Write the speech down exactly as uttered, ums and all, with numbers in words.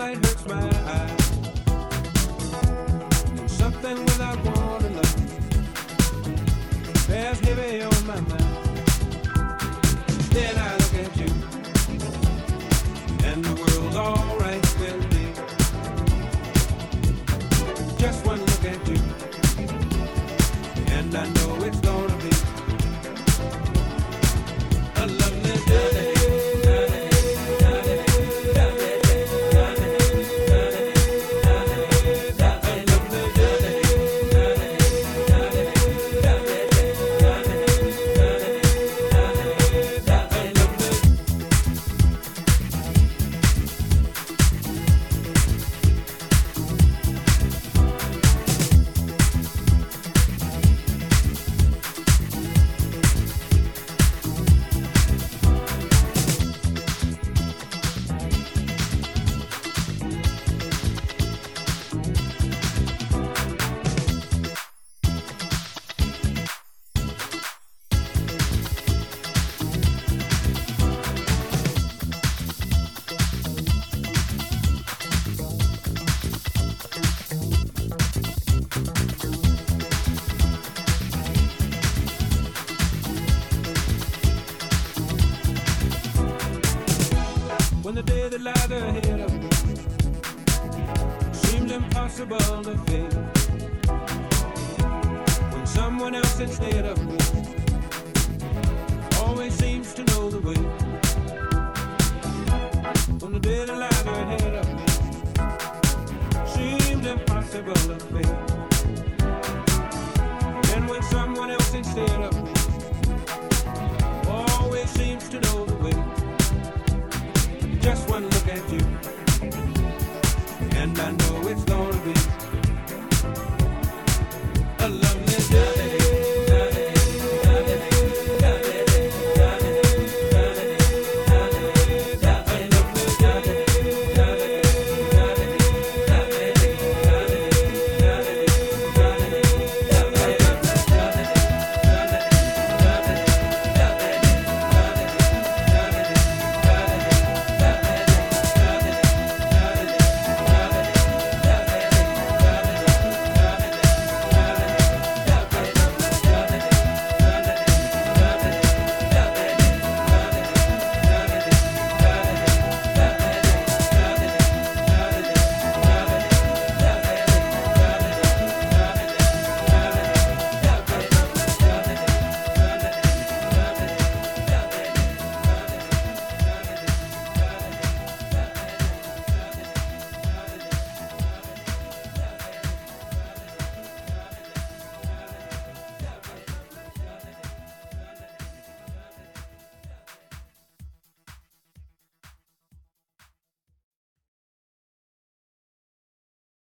light hurts my eyes. And something without wanting love bears heavy on my mind. Then I look at you, and the world's alright with me. Just one look at you, and I know it's gonna be a lovely day. When the day that lies ahead of me seems impossible to face, when someone else instead of me